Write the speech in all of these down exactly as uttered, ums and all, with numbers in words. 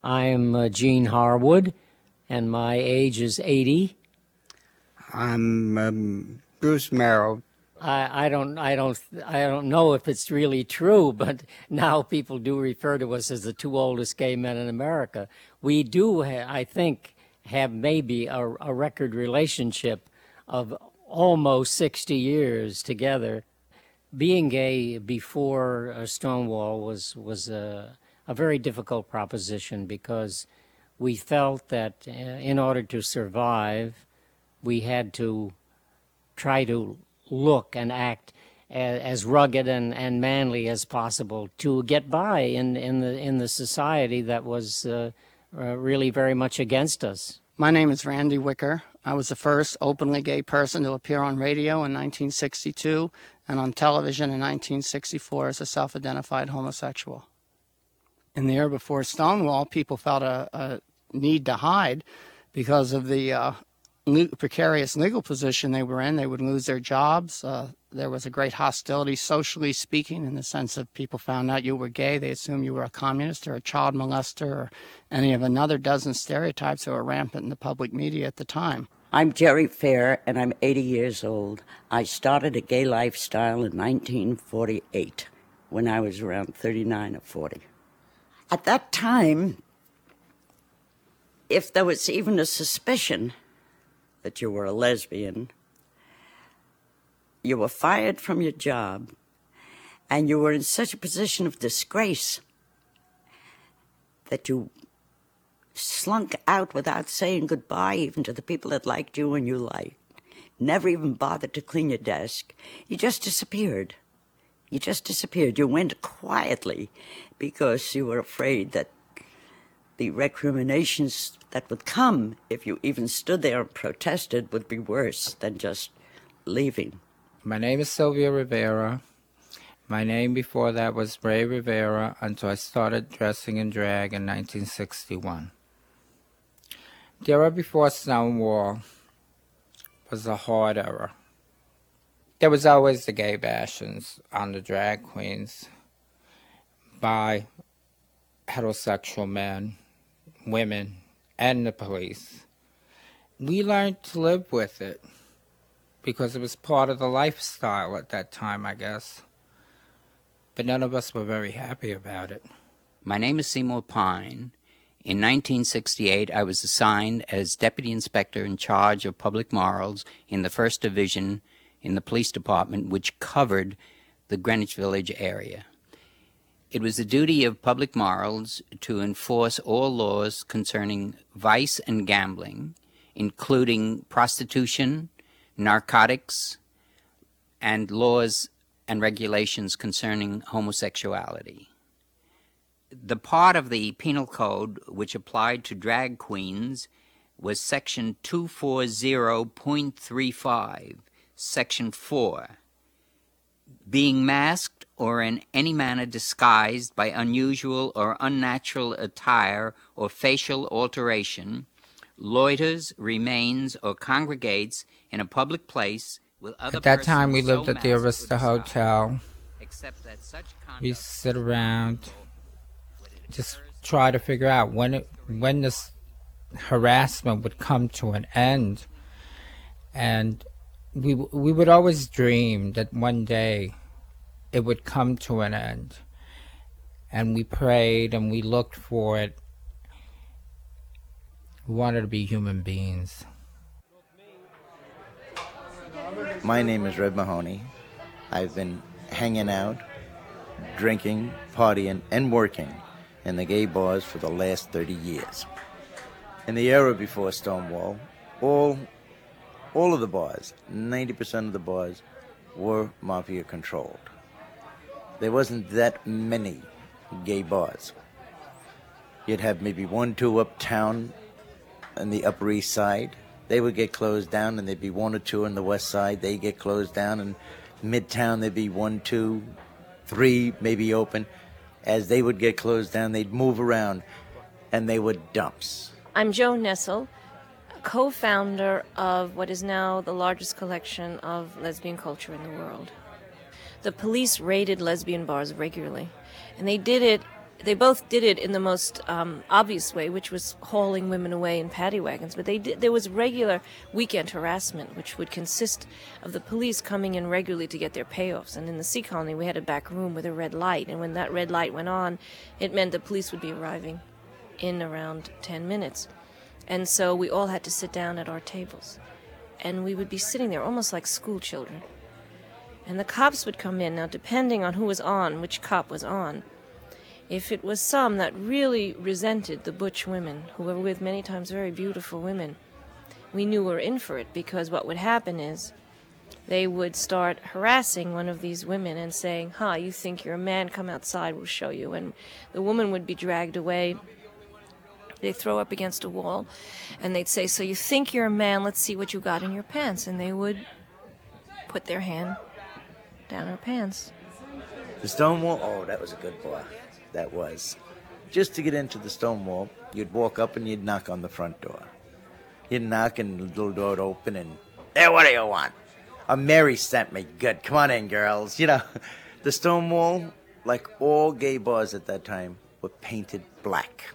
I'm uh, Gene Harwood, and my age is eighty. I'm um, Bruce Merrill. I, I don't, I don't, I don't know if it's really true, but now people do refer to us as the two oldest gay men in America. We do, ha- I think, have maybe a, a record relationship of almost sixty years together. Being gay before uh, Stonewall was was a, a very difficult proposition because we felt that uh, in order to survive, we had to try to look and act as, as rugged and, and manly as possible to get by in, in the in the society that was uh, uh, really very much against us. My name is Randy Wicker. I was the first openly gay person to appear on radio in nineteen sixty-two and on television in nineteen sixty-four as a self-identified homosexual. In the year before Stonewall, people felt a, a need to hide because of the uh, precarious legal position they were in. They would lose their jobs. Uh, there was a great hostility, socially speaking, in the sense of people found out you were gay, they assumed you were a communist or a child molester or any of another dozen stereotypes that were rampant in the public media at the time. I'm Jerry Fair, and I'm eighty years old. I started a gay lifestyle in nineteen forty-eight, when I was around thirty-nine or forty. At that time, if there was even a suspicion that you were a lesbian, you were fired from your job, and you were in such a position of disgrace that you slunk out without saying goodbye even to the people that liked you and you liked. Never even bothered to clean your desk. You just disappeared. You just disappeared. You went quietly because you were afraid that the recriminations that would come if you even stood there and protested would be worse than just leaving. My name is Sylvia Rivera. My name before that was Ray Rivera until I started dressing in drag in nineteen sixty-one. The era before Stonewall was a hard era. There was always the gay bashings on the drag queens by heterosexual men, women, and the police. We learned to live with it because it was part of the lifestyle at that time, I guess. But none of us were very happy about it. My name is Seymour Pine. In nineteen sixty-eight, I was assigned as Deputy Inspector in charge of public morals in the first Division in the police department, which covered the Greenwich Village area. It was the duty of public morals to enforce all laws concerning vice and gambling, including prostitution, narcotics, and laws and regulations concerning homosexuality. The part of the penal code which applied to drag queens was section two forty point three five, section four. Being masked or in any manner disguised by unusual or unnatural attire or facial alteration, loiters, remains, or congregates in a public place with other At that time, we persons lived so at the masked Arista or Hotel. except that such We conduct sit around, just try to figure out when it, when this harassment would come to an end. And we we would always dream that one day it would come to an end. And we prayed and we looked for it. We wanted to be human beings. My name is Red Mahoney. I've been hanging out, drinking, partying, and working in the gay bars for the last thirty years. In the era before Stonewall, all all of the bars, ninety percent of the bars, were mafia controlled. There wasn't that many gay bars. You'd have maybe one, two uptown on the Upper East Side. They would get closed down, and there'd be one or two on the West Side. They get closed down, and Midtown there'd be one, two, three maybe open. As they would get closed down, they'd move around, and they were dumps. I'm Joan Nessel, co-founder of what is now the largest collection of lesbian culture in the world. The police raided lesbian bars regularly, and they did it they both did it in the most um, obvious way, which was hauling women away in paddy wagons. But they did, there was regular weekend harassment, which would consist of the police coming in regularly to get their payoffs. And in the Sea Colony, we had a back room with a red light. And when that red light went on, it meant the police would be arriving in around ten minutes. And so we all had to sit down at our tables. And we would be sitting there almost like school children. And the cops would come in. Now, depending on who was on, which cop was on, if it was some that really resented the butch women, who were with many times very beautiful women, we knew we were in for it, because what would happen is they would start harassing one of these women and saying, huh, you think you're a man, come outside, we'll show you. And the woman would be dragged away. They'd throw up against a wall, and they'd say, so you think you're a man, let's see what you got in your pants. And they would put their hand down her pants. The Stonewall, oh, that was a good bar. That was. Just to get into the Stonewall, you'd walk up and you'd knock on the front door. You'd knock and the little door would open and, hey, what do you want? Oh, Mary sent me. Good. Come on in, girls. You know, the Stonewall, like all gay bars at that time, were painted black.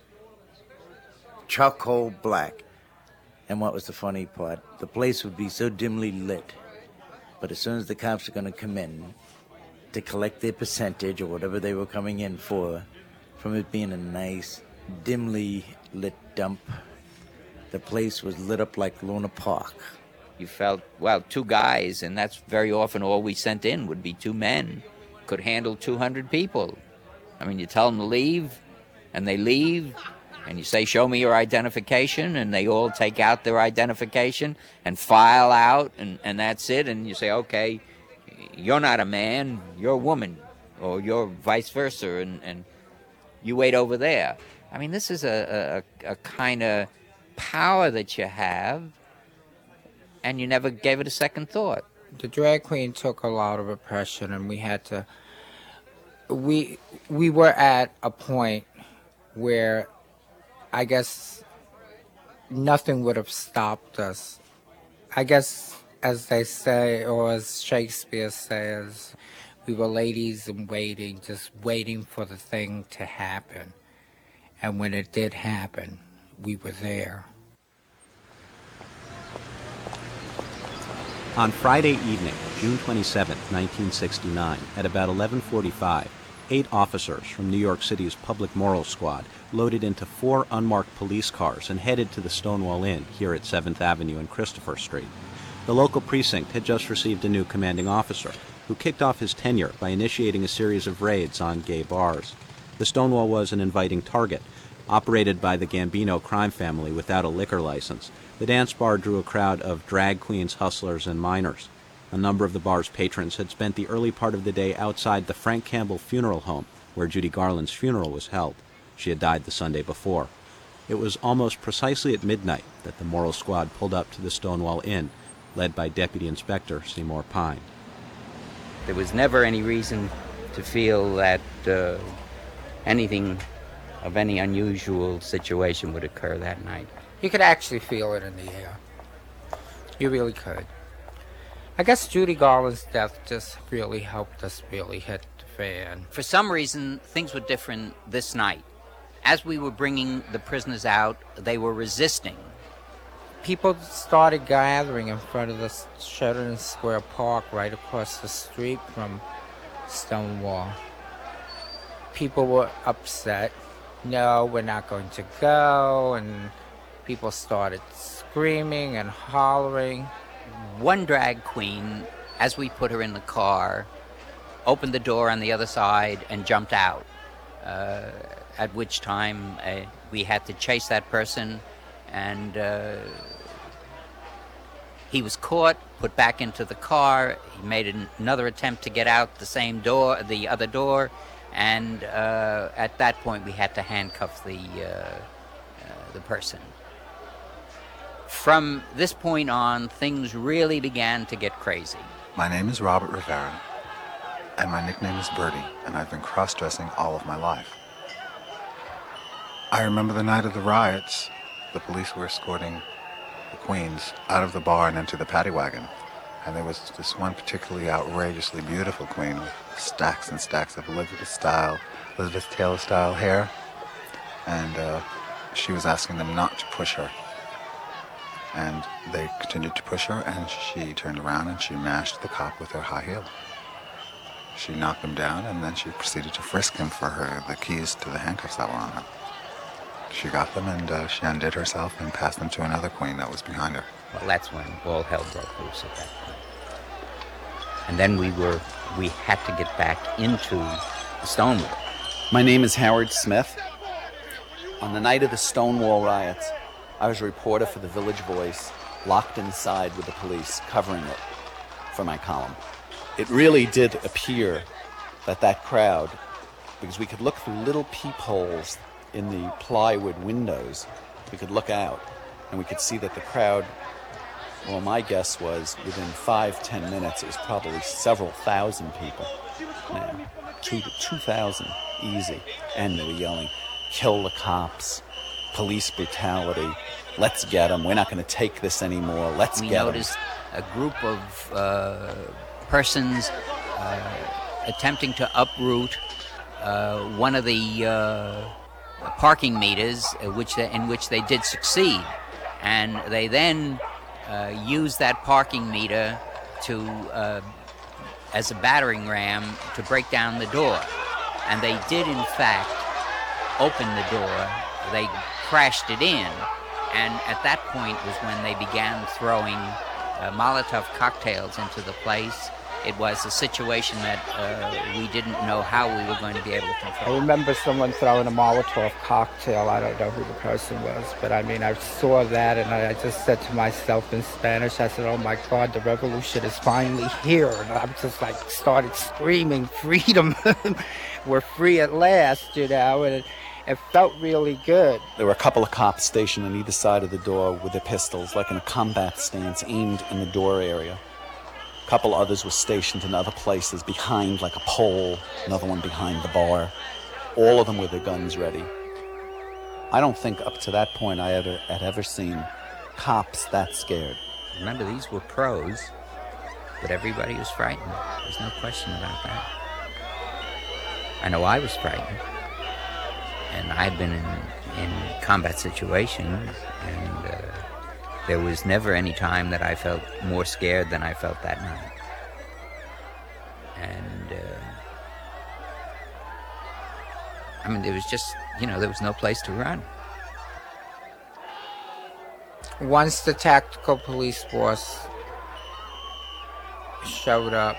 Charcoal black. And what was the funny part? The place would be so dimly lit. But as soon as the cops are going to come in to collect their percentage or whatever they were coming in for, from it being a nice, dimly lit dump, the place was lit up like Luna Park. You felt, well, two guys, and that's very often all we sent in would be two men, could handle two hundred people. I mean, you tell them to leave, and they leave, and you say, show me your identification, and they all take out their identification and file out, and, and that's it, and you say, okay, you're not a man, you're a woman, or you're vice versa, and, and you wait over there. I mean, this is a, a, a kind of power that you have, and you never gave it a second thought. The drag queen took a lot of oppression, and we had to, we, we were at a point where I guess nothing would have stopped us. I guess, as they say, or as Shakespeare says, we were ladies in waiting, just waiting for the thing to happen. And when it did happen, we were there. On Friday evening, June twenty-seventh, nineteen sixty-nine, at about eleven forty-five, eight officers from New York City's Public Morals Squad loaded into four unmarked police cars and headed to the Stonewall Inn here at seventh Avenue and Christopher Street. The local precinct had just received a new commanding officer, who kicked off his tenure by initiating a series of raids on gay bars. The Stonewall was an inviting target. Operated by the Gambino crime family without a liquor license, the dance bar drew a crowd of drag queens, hustlers, and minors. A number of the bar's patrons had spent the early part of the day outside the Frank Campbell Funeral Home, where Judy Garland's funeral was held. She had died the Sunday before. It was almost precisely at midnight that the Moral Squad pulled up to the Stonewall Inn, led by Deputy Inspector Seymour Pine. There was never any reason to feel that uh, anything of any unusual situation would occur that night. You could actually feel it in the air. You really could. I guess Judy Garland's death just really helped us really hit the fan. For some reason, things were different this night. As we were bringing the prisoners out, they were resisting. People started gathering in front of the Sheridan Square Park right across the street from Stonewall. People were upset. No, we're not going to go, and people started screaming and hollering. One drag queen, as we put her in the car, opened the door on the other side and jumped out, uh, at which time uh, we had to chase that person, and uh, he was caught, put back into the car. He made an- another attempt to get out the same door, the other door, and uh, at that point we had to handcuff the uh, uh, the person. From this point on, things really began to get crazy. My name is Robert Rivera, and my nickname is Birdie, and I've been cross-dressing all of my life. I remember the night of the riots. The police were escorting the queens out of the bar and into the paddy wagon, And there was this one particularly outrageously beautiful queen with stacks and stacks of Elizabeth style, Elizabeth Taylor style hair. And uh, she was asking them not to push her. And they continued to push her, and she turned around and she mashed the cop with her high heel. She knocked him down, and then she proceeded to frisk him for her the keys to the handcuffs that were on him. She got them, and uh, she undid herself and passed them to another queen that was behind her. Well, that's when all hell broke loose at that point. And then we were, we had to get back into the Stonewall. My name is Howard Smith. On the night of the Stonewall riots, I was a reporter for the Village Voice, locked inside with the police, covering it for my column. It really did appear that that crowd, because we could look through little peepholes in the plywood windows, we could look out, and we could see that the crowd, well, my guess was within five, ten minutes, it was probably several thousand people. Now, two, two thousand, easy. And they were yelling, kill the cops, police brutality, let's get them, we're not going to take this anymore, let's We get them. noticed a group of uh, persons uh, attempting to uproot uh, one of the uh, parking meters, uh, which they, in which they did succeed. And they then uh, used that parking meter to, uh, as a battering ram to break down the door. And they did, in fact, open the door. They crashed it in. And at that point was when they began throwing uh, Molotov cocktails into the place. It was a situation that uh, we didn't know how we were going to be able to I control. remember someone throwing a Molotov cocktail. I don't know who the person was, but I mean, I saw that and I just said to myself in Spanish, I said, oh my God, the revolution is finally here. And I just like started screaming, freedom. We're free at last, you know, and it, it felt really good. There were a couple of cops stationed on either side of the door with their pistols, like in a combat stance, aimed in the door area. A couple others were stationed in other places, behind like a pole, another one behind the bar. All of them with their guns ready. I don't think up to that point I ever, had ever seen cops that scared. Remember, these were pros, but everybody was frightened. There's no question about that. I know I was frightened. And I've been in, in combat situations, and uh, there was never any time that I felt more scared than I felt that night. And, uh, I mean, there was just, you know, there was no place to run. Once the tactical police force showed up,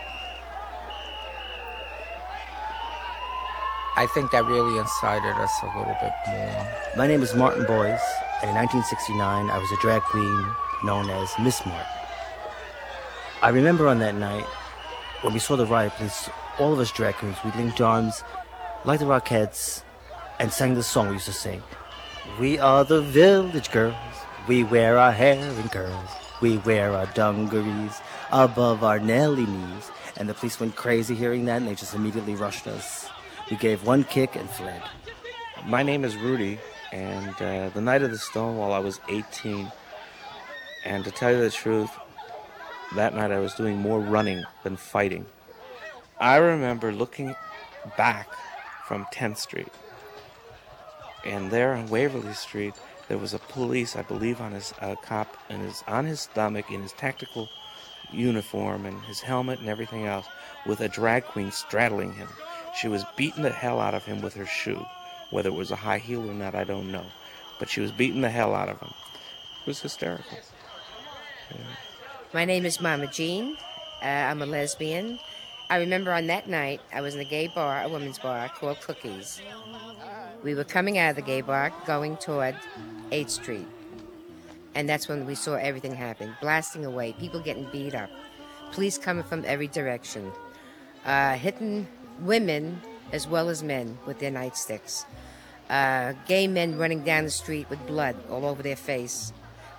I think that really incited us a little bit more. My name is Martin Boyce, and in nineteen sixty-nine, I was a drag queen known as Miss Martin. I remember on that night, when we saw the riot police, all of us drag queens, we linked arms like the Rockettes and sang the song we used to sing. We are the village girls, we wear our hair in curls, we wear our dungarees above our Nelly knees. And the police went crazy hearing that, and they just immediately rushed us. We gave one kick and fled. My name is Rudy, and uh, the night of the Stonewall, I was eighteen. And to tell you the truth, that night I was doing more running than fighting. I remember looking back from tenth Street, and there on Waverly Street, there was a police, I believe, on his uh, cop, and his on his stomach in his tactical uniform and his helmet and everything else, with a drag queen straddling him. She was beating the hell out of him with her shoe. Whether it was a high heel or not, I don't know. But she was beating the hell out of him. It was hysterical. Yeah. My name is Mama Jean. Uh, I'm a lesbian. I remember on that night, I was in a gay bar, a women's bar, called Cookies. We were coming out of the gay bar, going toward eighth Street. And that's when we saw everything happen. Blasting away, people getting beat up. Police coming from every direction. Uh, hitting women as well as men with their nightsticks. Uh, gay men running down the street with blood all over their face.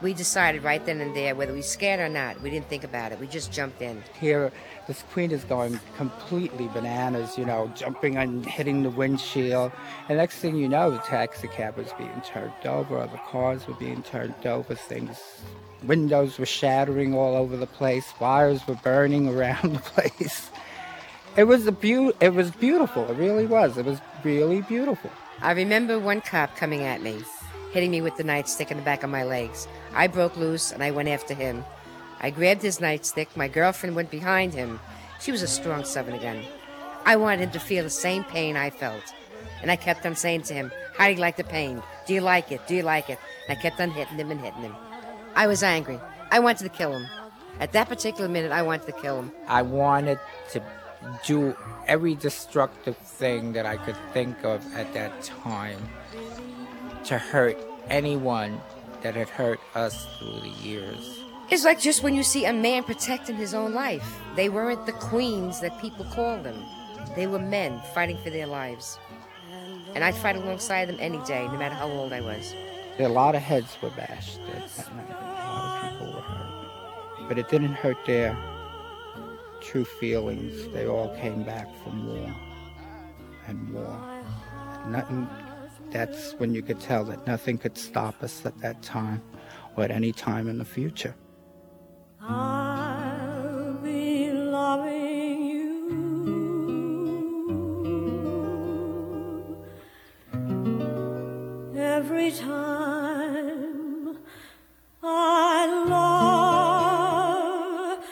We decided right then and there whether we were scared or not. We didn't think about it. We just jumped in. Here, this queen is going completely bananas, you know, jumping and hitting the windshield. And next thing you know, the taxi cab was being turned over, or the cars were being turned over, things, windows were shattering all over the place, fires were burning around the place. It was a beau- It was beautiful. It really was. It was really beautiful. I remember one cop coming at me, hitting me with the nightstick in the back of my legs. I broke loose and I went after him. I grabbed his nightstick. My girlfriend went behind him. She was a strong Southerner gun. I wanted him to feel the same pain I felt. And I kept on saying to him, how do you like the pain? Do you like it? Do you like it? And I kept on hitting him and hitting him. I was angry. I wanted to kill him. At that particular minute, I wanted to kill him. I wanted to do every destructive thing that I could think of at that time to hurt anyone that had hurt us through the years. It's like just when you see a man protecting his own life. They weren't the queens that people called them. They were men fighting for their lives. And I'd fight alongside them any day, no matter how old I was. A lot of heads were bashed that night. A lot of people were hurt. But it didn't hurt their true feelings. They all came back for more and more. Nothing. That's when you could tell that nothing could stop us at that time or at any time in the future. I'll be loving you every time I love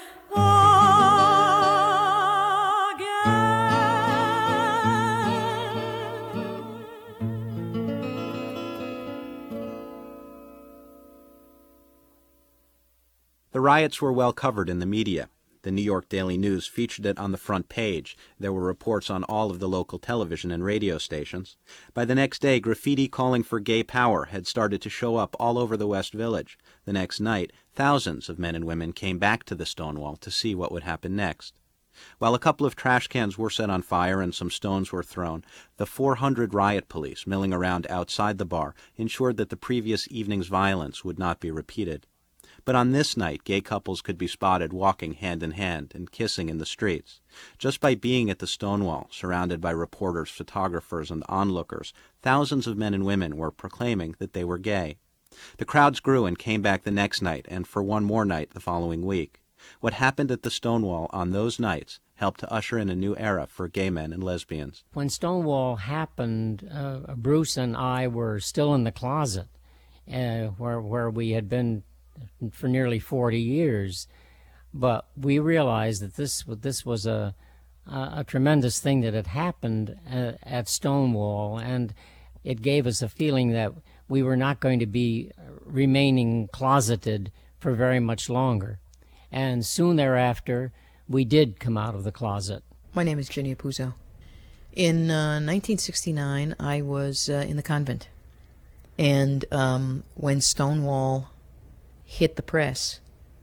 The riots were well covered in the media. The New York Daily News featured it on the front page. There were reports on all of the local television and radio stations. By the next day, graffiti calling for gay power had started to show up all over the West Village. The next night, thousands of men and women came back to the Stonewall to see what would happen next. While a couple of trash cans were set on fire and some stones were thrown, the four hundred riot police milling around outside the bar ensured that the previous evening's violence would not be repeated. But on this night, gay couples could be spotted walking hand in hand and kissing in the streets. Just by being at the Stonewall, surrounded by reporters, photographers, and onlookers, thousands of men and women were proclaiming that they were gay. The crowds grew and came back the next night, and for one more night the following week. What happened at the Stonewall on those nights helped to usher in a new era for gay men and lesbians. When Stonewall happened, uh, Bruce and I were still in the closet, uh, where where we had been for nearly forty years, but we realized that this this was a a, a tremendous thing that had happened at, at Stonewall, and it gave us a feeling that we were not going to be remaining closeted for very much longer. And soon thereafter, we did come out of the closet. My name is Jenny Apuzzo. In uh, nineteen sixty-nine, I was uh, in the convent, and um, when Stonewall hit the press,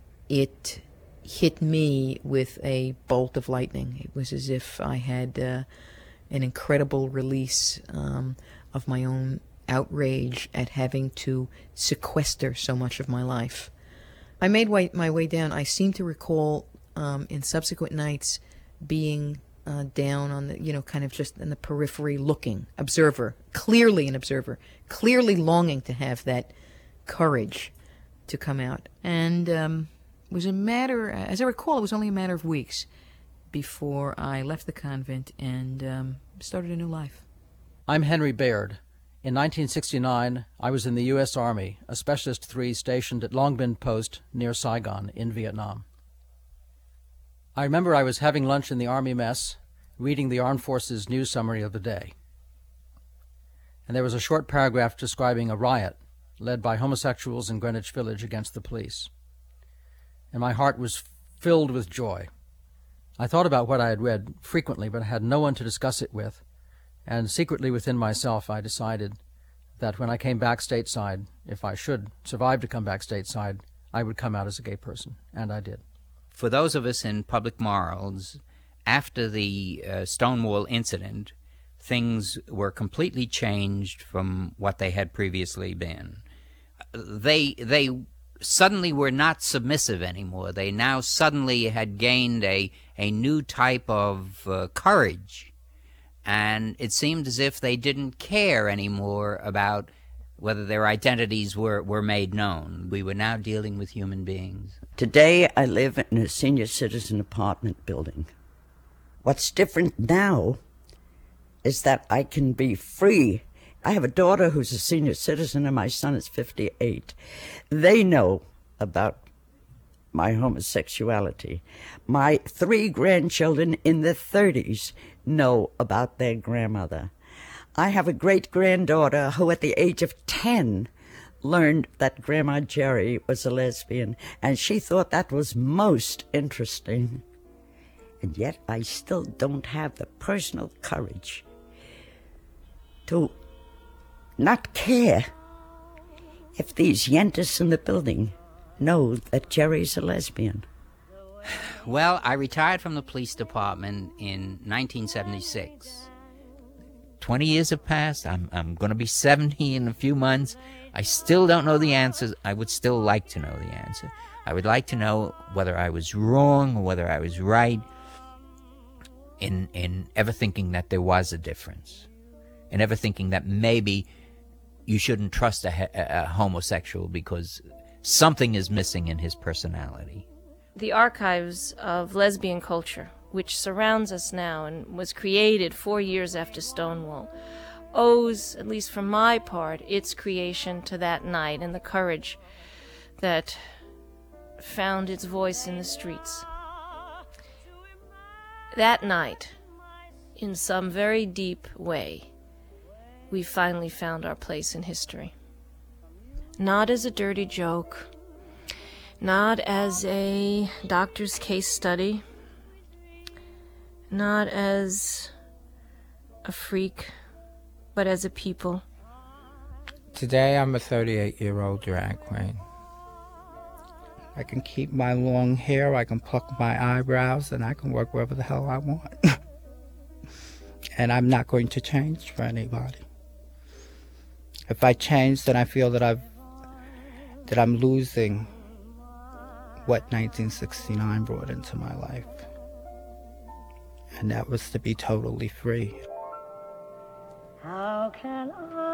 it hit me with a bolt of lightning. It was as if I had uh, an incredible release um, of my own outrage at having to sequester so much of my life. I made way, my way down. I seem to recall um, in subsequent nights being uh, down on the, you know, kind of just in the periphery looking, observer, clearly an observer, clearly longing to have that courage to come out. And um, it was a matter, as I recall, it was only a matter of weeks before I left the convent and um, started a new life. I'm Henry Baird. In nineteen sixty-nine, I was in the U S Army, a Specialist three stationed at Long Binh Post near Saigon in Vietnam. I remember I was having lunch in the Army mess, reading the Armed Forces news summary of the day. And there was a short paragraph describing a riot led by homosexuals in Greenwich Village against the police. And my heart was filled with joy. I thought about what I had read frequently, but I had no one to discuss it with. And secretly within myself, I decided that when I came back stateside, if I should survive to come back stateside, I would come out as a gay person. And I did. For those of us in public morals, after the uh, Stonewall incident, things were completely changed from what they had previously been. They they suddenly were not submissive anymore. They now suddenly had gained a, a new type of uh, courage. And it seemed as if they didn't care anymore about whether their identities were, were made known. We were now dealing with human beings. Today, I live in a senior citizen apartment building. What's different now is that I can be free. I have a daughter who's a senior citizen, and my son is fifty-eight. They know about my homosexuality. My three grandchildren in their thirties know about their grandmother. I have a great-granddaughter who, at the age of ten, learned that Grandma Jerry was a lesbian, and she thought that was most interesting. And yet I still don't have the personal courage to not care if these yentas in the building know that Jerry's a lesbian. Well, I retired from the police department in nineteen seventy-six. Twenty years have passed. I'm, I'm going to be seventy in a few months. I still don't know the answers. I would still like to know the answer. I would like to know whether I was wrong or whether I was right in, in ever thinking that there was a difference, and ever thinking that maybe you shouldn't trust a, a, a homosexual because something is missing in his personality. The archives of lesbian culture, which surrounds us now and was created four years after Stonewall, owes, at least for my part, its creation to that night and the courage that found its voice in the streets. That night, in some very deep way, we finally found our place in history. Not as a dirty joke, not as a doctor's case study, not as a freak, but as a people. Today I'm a thirty-eight-year-old drag queen. I can keep my long hair, I can pluck my eyebrows, and I can work wherever the hell I want. And I'm not going to change for anybody. If I change, then I feel that I've that I'm losing what nineteen sixty-nine brought into my life. And that was to be totally free. How can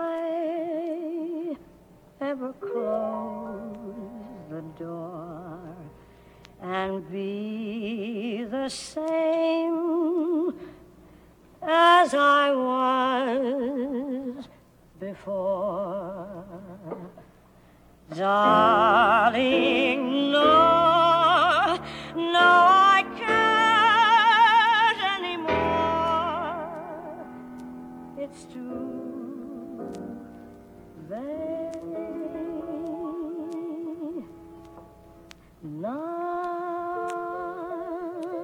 I ever close the door and be the same as I was before? Darling, no, no, I can't anymore. It's too very now.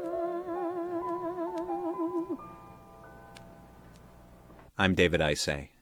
I'm David Isay.